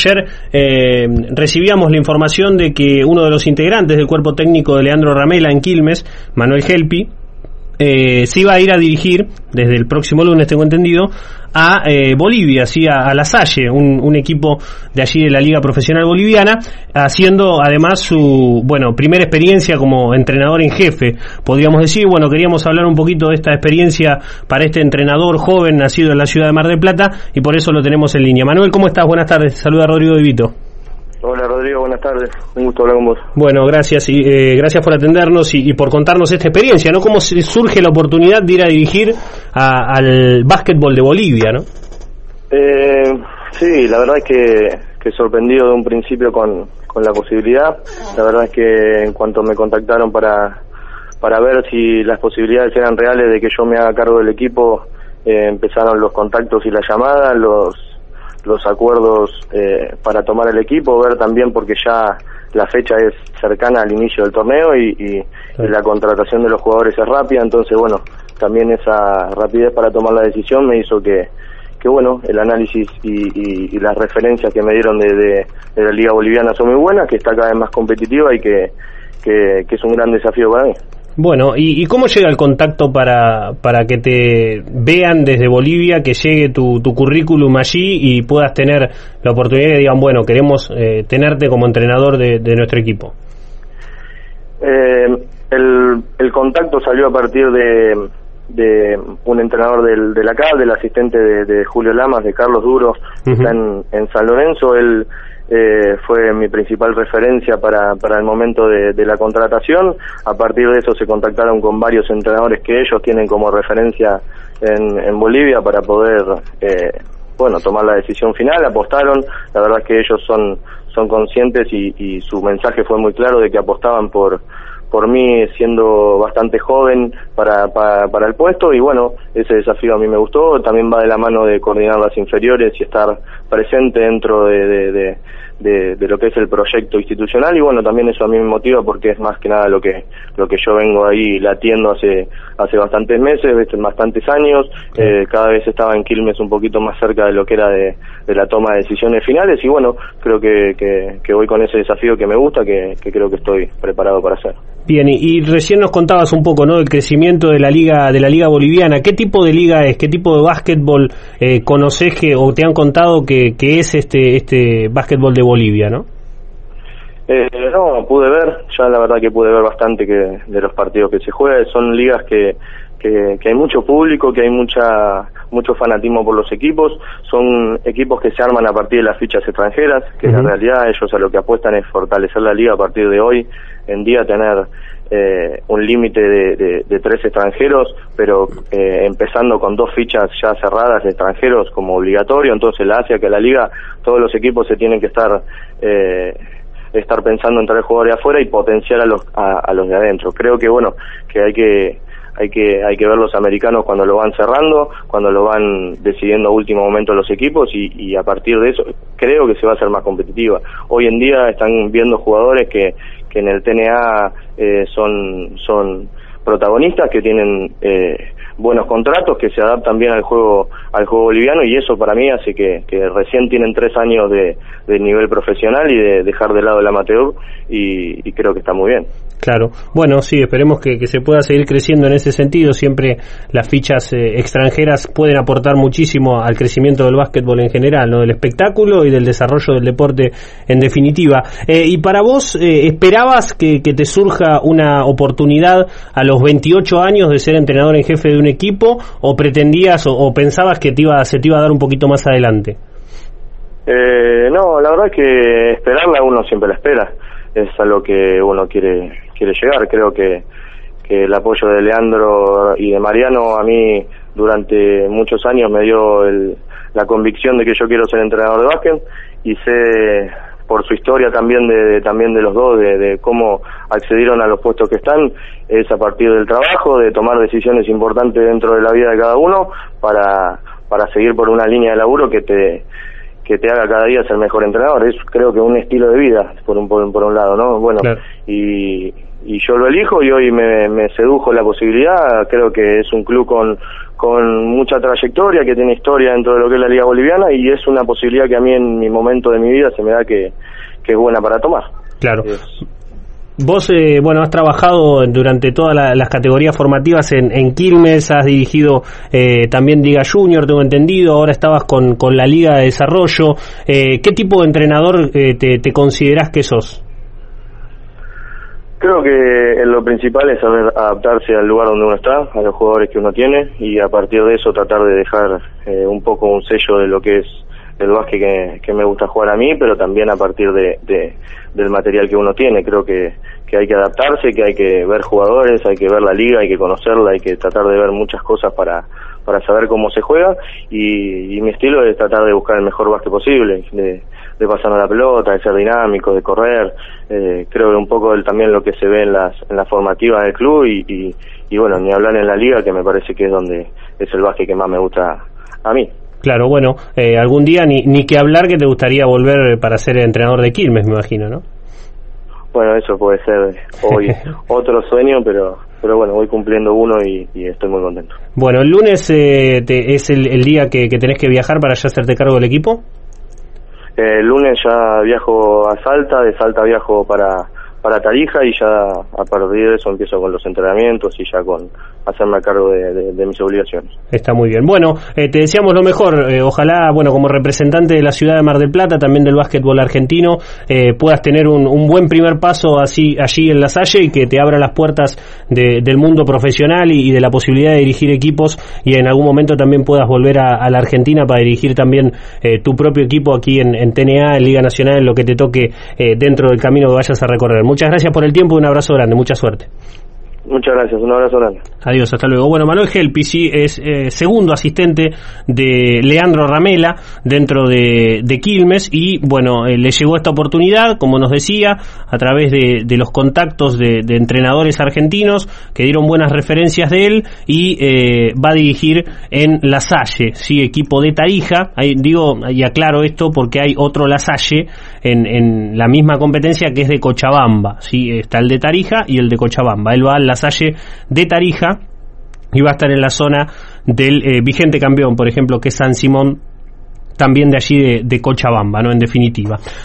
ayer recibíamos la información de que uno de los integrantes del cuerpo técnico de Leandro Ramela en Quilmes, Manuel Helpi, se iba a ir a dirigir desde el próximo lunes, tengo entendido, a Bolivia, ¿sí? a La Salle, un equipo de allí de la Liga Profesional Boliviana, haciendo además su primera experiencia como entrenador en jefe, podríamos decir. Bueno, queríamos hablar un poquito de esta experiencia para este entrenador joven nacido en la ciudad de Mar del Plata, y por eso lo tenemos en línea. Manuel, ¿cómo estás? Buenas tardes, saluda Rodrigo De Vito. Hola Rodrigo, buenas tardes, un gusto hablar con vos. Bueno, gracias y gracias por atendernos y por contarnos esta experiencia, ¿no? ¿Cómo surge la oportunidad de ir a dirigir al básquetbol de Bolivia, no? Sí, la verdad es que sorprendido de un principio con la posibilidad. La verdad es que en cuanto me contactaron para ver si las posibilidades eran reales de que yo me haga cargo del equipo, empezaron los contactos y las llamadas, los acuerdos para tomar el equipo, ver también porque ya la fecha es cercana al inicio del torneo y la contratación de los jugadores es rápida, entonces bueno, también esa rapidez para tomar la decisión me hizo que bueno, el análisis y las referencias que me dieron de la Liga Boliviana son muy buenas, que está cada vez más competitiva y que es un gran desafío para mí. Bueno, ¿y cómo llega el contacto para que te vean desde Bolivia, que llegue tu currículum allí y puedas tener la oportunidad de digan, bueno, queremos tenerte como entrenador de nuestro equipo? El contacto salió a partir de un entrenador del ACA, del asistente de Julio Lamas, de Carlos Duro, que está en San Lorenzo. Él fue mi principal referencia para el momento de la contratación. A partir de eso se contactaron con varios entrenadores que ellos tienen como referencia en Bolivia para poder tomar la decisión final. Apostaron, la verdad es que ellos son conscientes y su mensaje fue muy claro de que apostaban por mí siendo bastante joven para el puesto, y bueno, ese desafío a mí me gustó. También va de la mano de coordinar las inferiores y estar presente dentro de lo que es el proyecto institucional, y bueno, también eso a mí me motiva porque es más que nada lo que yo vengo ahí latiendo hace bastantes meses, bastantes años. Cada vez estaba en Quilmes un poquito más cerca de lo que era de la toma de decisiones finales, y bueno, creo que voy con ese desafío que me gusta, que creo que estoy preparado para hacer. Bien, y recién nos contabas un poco, ¿no?, del crecimiento de la liga boliviana. ¿Qué tipo de liga es? ¿Qué tipo de básquetbol conoces o te han contado que es este básquetbol de Bolivia, no? No, pude ver, ya la verdad que pude ver bastante de los partidos que se juegan. Son ligas que hay mucho público, que hay mucho fanatismo por los equipos. Son equipos que se arman a partir de las fichas extranjeras, que en realidad ellos a lo que apuestan es fortalecer la liga a partir de hoy en día, tener un límite de 3 extranjeros, pero empezando con 2 fichas ya cerradas de extranjeros como obligatorio. Entonces la hace que la liga, todos los equipos se tienen que estar pensando en traer jugadores de afuera y potenciar a los de adentro. Creo que bueno, que hay que ver los americanos cuando lo van cerrando, cuando lo van decidiendo a último momento los equipos, y a partir de eso creo que se va a hacer más competitiva. Hoy en día están viendo jugadores que en el TNA son protagonistas, que tienen buenos contratos, que se adaptan bien al juego boliviano, y eso para mí hace que recién tienen 3 años de nivel profesional y de dejar de lado el amateur, y creo que está muy bien. Claro, bueno, sí, esperemos que se pueda seguir creciendo en ese sentido. Siempre las fichas extranjeras pueden aportar muchísimo al crecimiento del básquetbol en general, ¿no?, del espectáculo y del desarrollo del deporte en definitiva. Y para vos, ¿esperabas que te surja una oportunidad a los 28 años de ser entrenador en jefe de un equipo, o pretendías o pensabas que se te iba a dar un poquito más adelante? No, la verdad es que esperarla uno siempre la espera, es a lo que uno quiere llegar. Creo que el apoyo de Leandro y de Mariano a mí durante muchos años me dio la convicción de que yo quiero ser entrenador de básquet, y sé por su historia también de los dos, de cómo accedieron a los puestos que están, es a partir del trabajo, de tomar decisiones importantes dentro de la vida de cada uno para seguir por una línea de laburo que te haga cada día ser mejor entrenador. Es creo que un estilo de vida por un lado, ¿no? Bueno, claro. Y yo lo elijo, y hoy me sedujo la posibilidad. Creo que es un club con con mucha trayectoria, que tiene historia dentro de lo que es la Liga Boliviana, y es una posibilidad que a mí en mi momento de mi vida se me da que es buena para tomar. Claro. Vos, has trabajado durante todas las categorías formativas en Quilmes, has dirigido también Liga Junior, tengo entendido, ahora estabas con la Liga de Desarrollo. ¿Qué tipo de entrenador te considerás que sos? Creo que lo principal es saber adaptarse al lugar donde uno está, a los jugadores que uno tiene, y a partir de eso tratar de dejar un poco un sello de lo que es el básquet que me gusta jugar a mí, pero también a partir del material que uno tiene. Creo que hay que adaptarse, que hay que ver jugadores, hay que ver la liga, hay que conocerla, hay que tratar de ver muchas cosas para saber cómo se juega, y mi estilo es tratar de buscar el mejor básquet posible, de pasarnos la pelota, de ser dinámico, de correr. Creo que un poco también lo que se ve en las formativas del club, y bueno, ni hablar en la liga, que me parece que es donde es el básquet que más me gusta a mí. Claro, bueno, algún día ni que hablar que te gustaría volver para ser entrenador de Quilmes, me imagino, ¿no? Bueno, eso puede ser hoy otro sueño, pero bueno, voy cumpliendo uno y estoy muy contento. Bueno, ¿el lunes es el día que tenés que viajar para ya hacerte cargo del equipo? El lunes ya viajo a Salta, de Salta viajo para Tarija, y ya a partir de eso empiezo con los entrenamientos y ya con hacerme a cargo de mis obligaciones. Está muy bien. Bueno, te deseamos lo mejor. Ojalá, como representante de la ciudad de Mar del Plata, también del básquetbol argentino, puedas tener un buen primer paso allí en La Salle, y que te abra las puertas del mundo profesional y de la posibilidad de dirigir equipos, y en algún momento también puedas volver a la Argentina para dirigir también tu propio equipo aquí en TNA, en Liga Nacional, en lo que te toque dentro del camino que vayas a recorrer. Muchas gracias por el tiempo y un abrazo grande. Mucha suerte. Muchas gracias, un abrazo grande. Adiós, hasta luego. Bueno, Manuel Helpi, sí, es segundo asistente de Leandro Ramela dentro de Quilmes, y le llegó esta oportunidad, como nos decía, a través de los contactos de entrenadores argentinos que dieron buenas referencias de él, y va a dirigir en La Salle, sí, equipo de Tarija. Y aclaro esto porque hay otro La Salle en la misma competencia, que es de Cochabamba, sí, está el de Tarija y el de Cochabamba. Él va al La Salle de Tarija y va a estar en la zona del vigente campeón, por ejemplo, que es San Simón, también de allí de Cochabamba, ¿no? En definitiva.